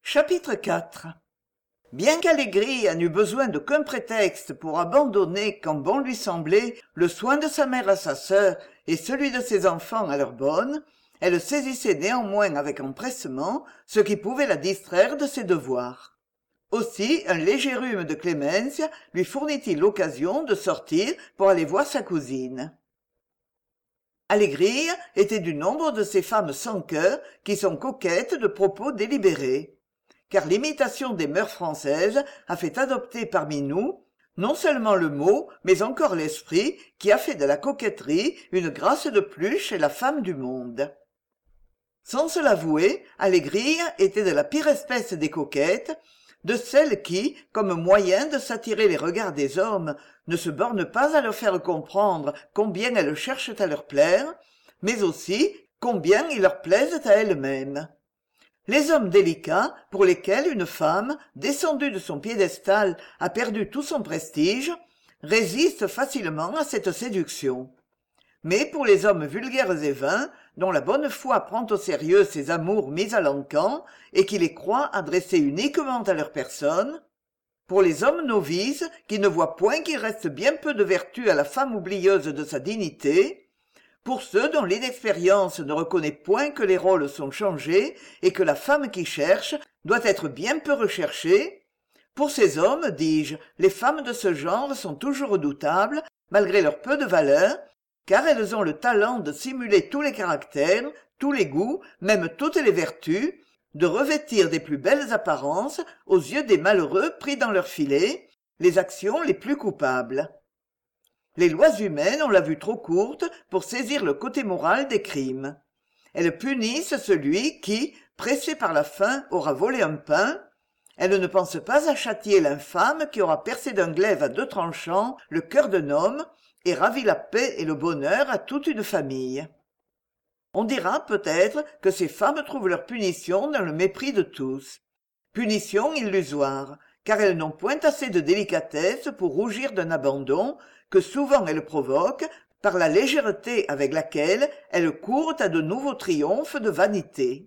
Chapitre IV. Bien qu'Allégria n'eût besoin d'aucun prétexte pour abandonner, quand bon lui semblait, le soin de sa mère à sa sœur et celui de ses enfants à leur bonne, elle saisissait néanmoins avec empressement ce qui pouvait la distraire de ses devoirs. Aussi un léger rhume de clémence lui fournit-il l'occasion de sortir pour aller voir sa cousine. Allégria était du nombre de ces femmes sans cœur qui sont coquettes de propos délibérés. Car l'imitation des mœurs françaises a fait adopter parmi nous non seulement le mot, mais encore l'esprit, qui a fait de la coquetterie une grâce de plus chez la femme du monde. Sans se l'avouer, Allégria était de la pire espèce des coquettes, de celles qui, comme moyen de s'attirer les regards des hommes, ne se bornent pas à leur faire comprendre combien elles cherchent à leur plaire, mais aussi combien ils leur plaisent à elles-mêmes. Les hommes délicats, pour lesquels une femme, descendue de son piédestal, a perdu tout son prestige, résistent facilement à cette séduction. Mais pour les hommes vulgaires et vains, dont la bonne foi prend au sérieux ces amours mis à l'encan et qui les croient adressés uniquement à leur personne, pour les hommes novices qui ne voient point qu'il reste bien peu de vertu à la femme oublieuse de sa dignité, pour ceux dont l'inexpérience ne reconnaît point que les rôles sont changés et que la femme qui cherche doit être bien peu recherchée, pour ces hommes, dis-je, les femmes de ce genre sont toujours redoutables, malgré leur peu de valeur, car elles ont le talent de simuler tous les caractères, tous les goûts, même toutes les vertus, de revêtir des plus belles apparences, aux yeux des malheureux pris dans leur filet, les actions les plus coupables. Les lois humaines ont la vue trop courte pour saisir le côté moral des crimes. Elles punissent celui qui, pressé par la faim, aura volé un pain. Elles ne pensent pas à châtier l'infâme qui aura percé d'un glaive à 2 tranchants le cœur d'un homme et ravi la paix et le bonheur à toute une famille. On dira peut-être que ces femmes trouvent leur punition dans le mépris de tous. Punition illusoire, car elles n'ont point assez de délicatesse pour rougir d'un abandon que souvent elles provoquent par la légèreté avec laquelle elles courent à de nouveaux triomphes de vanité.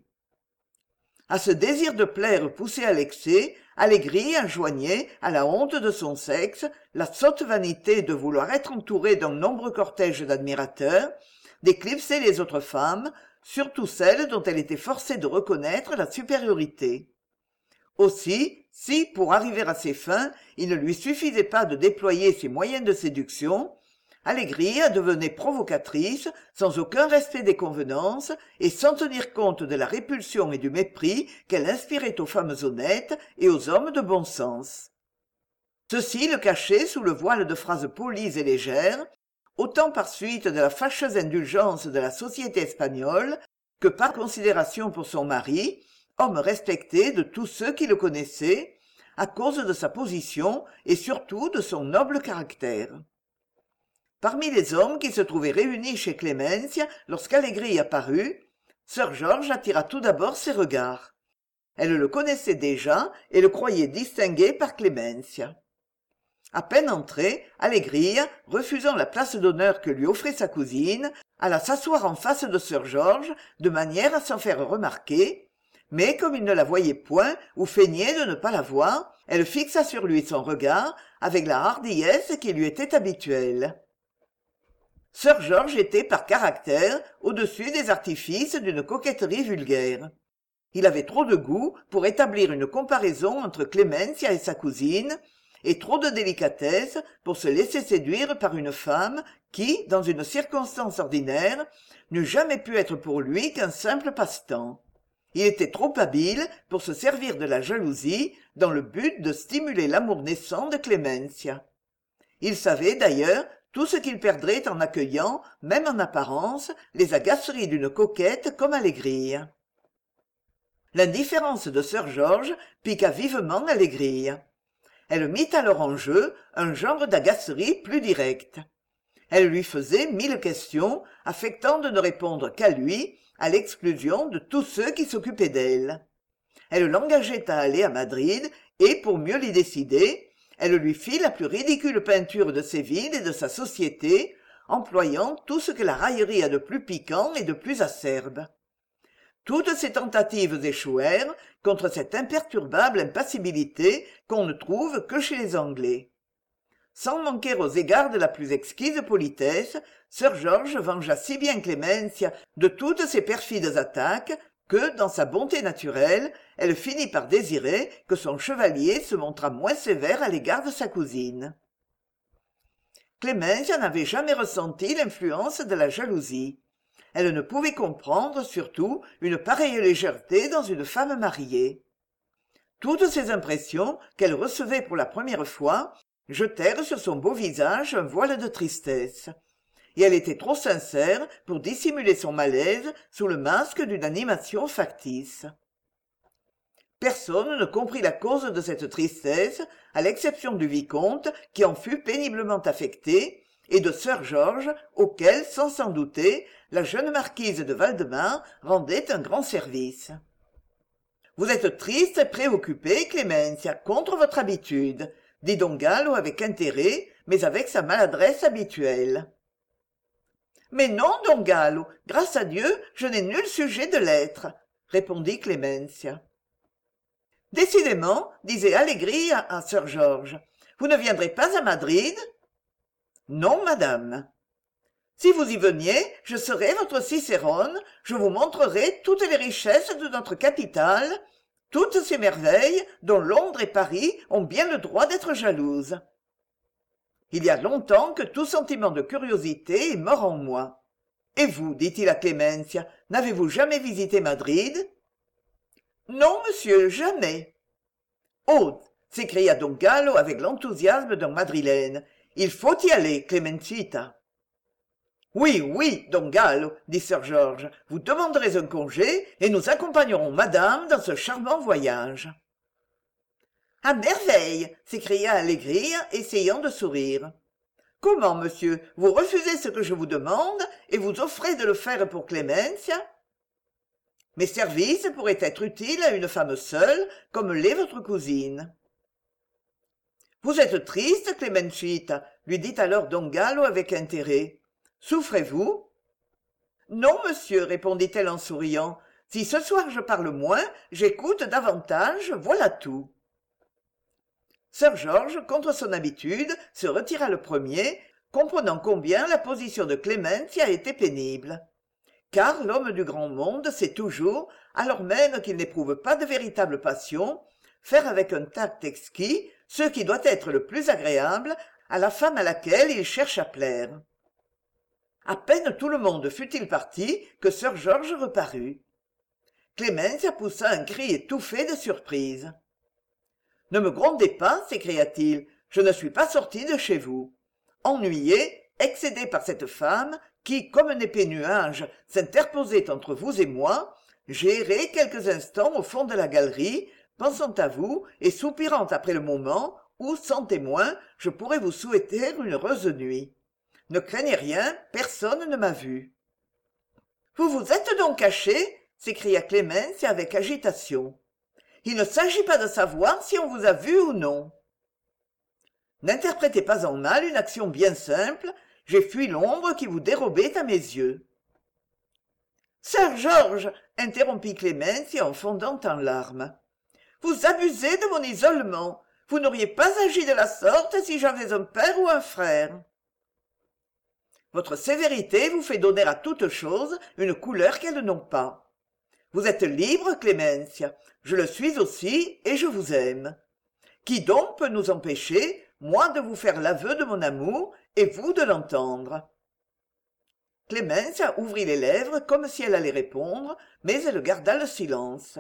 À ce désir de plaire poussé à l'excès, Allégria joignait, à la honte de son sexe, la sotte vanité de vouloir être entourée d'un nombreux cortège d'admirateurs, d'éclipser les autres femmes, surtout celles dont elle était forcée de reconnaître la supériorité. Aussi, si, pour arriver à ses fins, il ne lui suffisait pas de déployer ses moyens de séduction, Allégria devenait provocatrice, sans aucun respect des convenances, et sans tenir compte de la répulsion et du mépris qu'elle inspirait aux femmes honnêtes et aux hommes de bon sens. Ceci le cachait sous le voile de phrases polies et légères, autant par suite de la fâcheuse indulgence de la société espagnole que par considération pour son mari, homme respecté de tous ceux qui le connaissaient, à cause de sa position et surtout de son noble caractère. Parmi les hommes qui se trouvaient réunis chez Clémence lorsqu'Allégria parut, sœur Georges attira tout d'abord ses regards. Elle le connaissait déjà et le croyait distingué par Clémence. À peine entrée, Allégria, refusant la place d'honneur que lui offrait sa cousine, alla s'asseoir en face de sœur Georges de manière à s'en faire remarquer, mais comme il ne la voyait point ou feignait de ne pas la voir, elle fixa sur lui son regard avec la hardiesse qui lui était habituelle. Sœur Georges était par caractère au-dessus des artifices d'une coquetterie vulgaire. Il avait trop de goût pour établir une comparaison entre Clémencia et sa cousine, et trop de délicatesse pour se laisser séduire par une femme qui, dans une circonstance ordinaire, n'eût jamais pu être pour lui qu'un simple passe-temps. Il était trop habile pour se servir de la jalousie dans le but de stimuler l'amour naissant de Clémencia. Il savait, d'ailleurs, tout ce qu'il perdrait en accueillant, même en apparence, les agaceries d'une coquette comme Allégria. L'indifférence de sœur Georges piqua vivement Allégria. Elle mit alors en jeu un genre d'agacerie plus directe. Elle lui faisait 1000 questions, affectant de ne répondre qu'à lui, à l'exclusion de tous ceux qui s'occupaient d'elle. Elle l'engageait à aller à Madrid, et pour mieux l'y décider, elle lui fit la plus ridicule peinture de Séville et de sa société, employant tout ce que la raillerie a de plus piquant et de plus acerbe. Toutes ses tentatives échouèrent contre cette imperturbable impassibilité qu'on ne trouve que chez les Anglais. Sans manquer aux égards de la plus exquise politesse, sir George vengea si bien Clémencia de toutes ses perfides attaques que, dans sa bonté naturelle, elle finit par désirer que son chevalier se montrât moins sévère à l'égard de sa cousine. Clémencia n'avait jamais ressenti l'influence de la jalousie. Elle ne pouvait comprendre, surtout, une pareille légèreté dans une femme mariée. Toutes ces impressions, qu'elle recevait pour la première fois, jetèrent sur son beau visage un voile de tristesse. Et elle était trop sincère pour dissimuler son malaise sous le masque d'une animation factice. Personne ne comprit la cause de cette tristesse, à l'exception du vicomte, qui en fut péniblement affecté, et de sir George, auquel, sans s'en douter, la jeune marquise de Valdemar rendait un grand service. « Vous êtes triste et préoccupée, Clémencia, contre votre habitude, » dit don Gallo avec intérêt, mais avec sa maladresse habituelle. « Mais non, don Gallo, grâce à Dieu, je n'ai nul sujet de l'être, » répondit Clémencia. « Décidément, disait Allégria à sir George, vous ne viendrez pas à Madrid ? » « Non, madame. »« Si vous y veniez, je serais votre Cicérone, je vous montrerai toutes les richesses de notre capitale, toutes ces merveilles dont Londres et Paris ont bien le droit d'être jalouses. Il y a longtemps que tout sentiment de curiosité est mort en moi. Et vous, dit-il à Clémencia, n'avez-vous jamais visité Madrid ? Non, monsieur, jamais. Oh, s'écria don Gallo avec l'enthousiasme d'un madrilène. Il faut y aller, Clemencita. Oui, oui, don Gallo, dit sir George, vous demanderez un congé et nous accompagnerons madame dans ce charmant voyage. À merveille, s'écria Allégria, essayant de sourire. Comment, monsieur, vous refusez ce que je vous demande et vous offrez de le faire pour Clémencia ? Mes services pourraient être utiles à une femme seule, comme l'est votre cousine. Vous êtes triste, Clemencita, lui dit alors don Gallo avec intérêt. Souffrez-vous ? Non, monsieur, répondit-elle en souriant. Si ce soir je parle moins, j'écoute davantage, voilà tout. Sir George, contre son habitude, se retira le premier, comprenant combien la position de Clémencia était pénible. Car l'homme du grand monde sait toujours, alors même qu'il n'éprouve pas de véritable passion, faire avec un tact exquis ce qui doit être le plus agréable à la femme à laquelle il cherche à plaire. À peine tout le monde fut-il parti que sir George reparut. Clémencia poussa un cri étouffé de surprise. « Ne me grondez pas, s'écria-t-il, je ne suis pas sorti de chez vous. Ennuyé, excédé par cette femme, qui, comme un épais nuage, s'interposait entre vous et moi, j'ai erré quelques instants au fond de la galerie, pensant à vous et soupirant après le moment où, sans témoin, je pourrais vous souhaiter une heureuse nuit. Ne craignez rien, personne ne m'a vu. »« Vous vous êtes donc caché ?» s'écria Clémencia avec agitation. « Il ne s'agit pas de savoir si on vous a vu ou non. » N'interprétez pas en mal une action bien simple, j'ai fui l'ombre qui vous dérobait à mes yeux. « Sir George !» interrompit Clémencia en fondant en larmes. « Vous abusez de mon isolement. Vous n'auriez pas agi de la sorte si j'avais un père ou un frère. » Votre sévérité vous fait donner à toutes choses une couleur qu'elles n'ont pas. Vous êtes libre, Clémencia, je le suis aussi, et je vous aime. Qui donc peut nous empêcher, moi de vous faire l'aveu de mon amour, et vous de l'entendre ? Clémencia ouvrit les lèvres comme si elle allait répondre, mais elle garda le silence.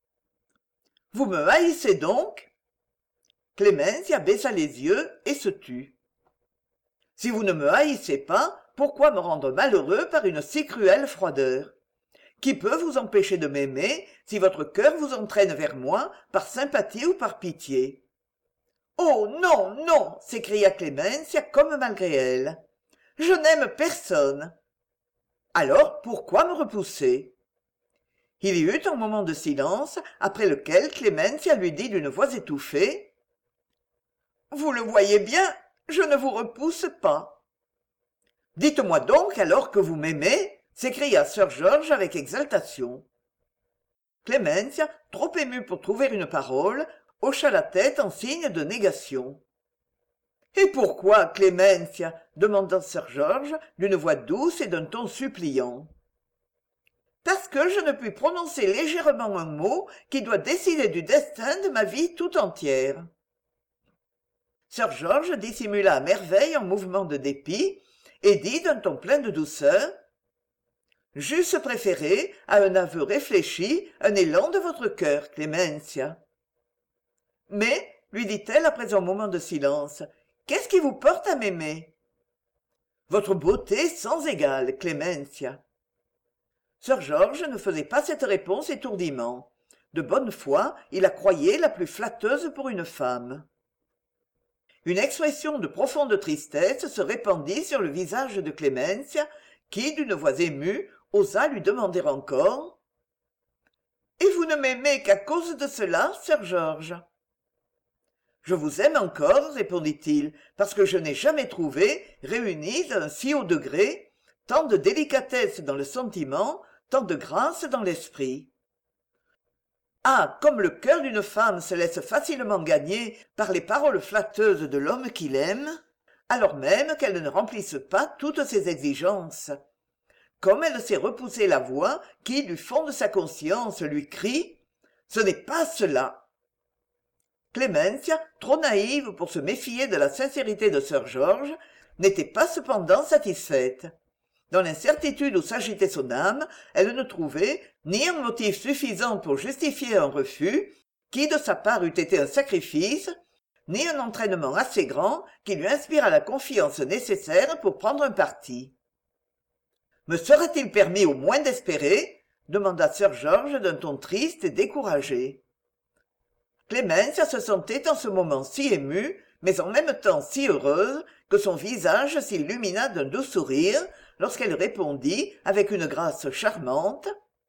« Vous me haïssez donc ?» Clémencia baissa les yeux et se tut. « Si vous ne me haïssez pas, pourquoi me rendre malheureux par une si cruelle froideur ? Qui peut vous empêcher de m'aimer si votre cœur vous entraîne vers moi par sympathie ou par pitié ? » « Oh non, non !» s'écria Clémencia comme malgré elle. « Je n'aime personne. »« Alors pourquoi me repousser ?» Il y eut un moment de silence, après lequel Clémencia lui dit d'une voix étouffée. « Vous le voyez bien, je ne vous repousse pas. »« Dites-moi donc alors que vous m'aimez !» s'écria sir George avec exaltation. Clémencia, trop émue pour trouver une parole, hocha la tête en signe de négation. Et pourquoi, Clémencia demanda sir George d'une voix douce et d'un ton suppliant. Parce que je ne puis prononcer légèrement un mot qui doit décider du destin de ma vie tout entière. Sir George dissimula à merveille un mouvement de dépit et dit d'un ton plein de douceur: « J'eusse préféré, à un aveu réfléchi, un élan de votre cœur, Clémencia. »« Mais, lui dit-elle après un moment de silence, qu'est-ce qui vous porte à m'aimer ?»« Votre beauté sans égale, Clémencia. » Sir George ne faisait pas cette réponse étourdiment. De bonne foi, il la croyait la plus flatteuse pour une femme. Une expression de profonde tristesse se répandit sur le visage de Clémencia, qui, d'une voix émue, osa lui demander encore: « Et vous ne m'aimez qu'à cause de cela, sir George ?»« Je vous aime encore, répondit-il, parce que je n'ai jamais trouvé, réunis à un si haut degré, tant de délicatesse dans le sentiment, tant de grâce dans l'esprit. Ah, comme le cœur d'une femme se laisse facilement gagner par les paroles flatteuses de l'homme qui l'aime, alors même qu'elles ne remplissent pas toutes ses exigences. Comme elle sait repousser la voix qui, du fond de sa conscience, lui crie: « Ce n'est pas cela !» Clémencia, trop naïve pour se méfier de la sincérité de sir George, n'était pas cependant satisfaite. Dans l'incertitude où s'agitait son âme, elle ne trouvait ni un motif suffisant pour justifier un refus, qui de sa part eût été un sacrifice, ni un entraînement assez grand qui lui inspirât la confiance nécessaire pour prendre un parti. « Me sera-t-il permis au moins d'espérer ?» demanda sir George d'un ton triste et découragé. Clémencia se sentait en ce moment si émue, mais en même temps si heureuse, que son visage s'illumina d'un doux sourire lorsqu'elle répondit avec une grâce charmante: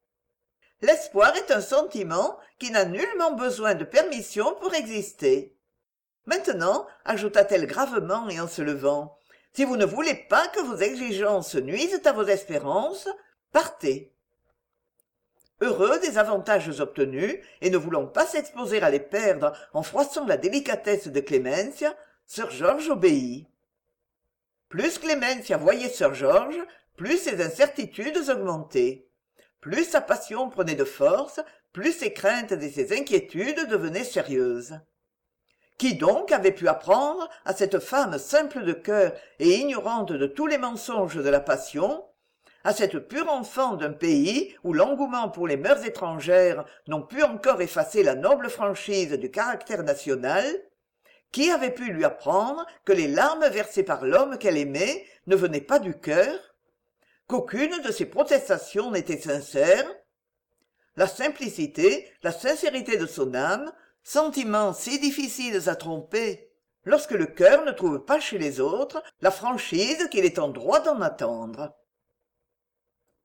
« L'espoir est un sentiment qui n'a nullement besoin de permission pour exister. Maintenant, ajouta-t-elle gravement et en se levant, si vous ne voulez pas que vos exigences nuisent à vos espérances, partez. » Heureux des avantages obtenus, et ne voulant pas s'exposer à les perdre en froissant la délicatesse de Clémencia, sir George obéit. Plus Clémencia voyait sir George, plus ses incertitudes augmentaient. Plus sa passion prenait de force, plus ses craintes et ses inquiétudes devenaient sérieuses. Qui donc avait pu apprendre à cette femme simple de cœur et ignorante de tous les mensonges de la passion, à cette pure enfant d'un pays où l'engouement pour les mœurs étrangères n'ont pu encore effacer la noble franchise du caractère national, qui avait pu lui apprendre que les larmes versées par l'homme qu'elle aimait ne venaient pas du cœur, qu'aucune de ses protestations n'était sincère? La simplicité, la sincérité de son âme, sentiments si difficiles à tromper lorsque le cœur ne trouve pas chez les autres la franchise qu'il est en droit d'en attendre.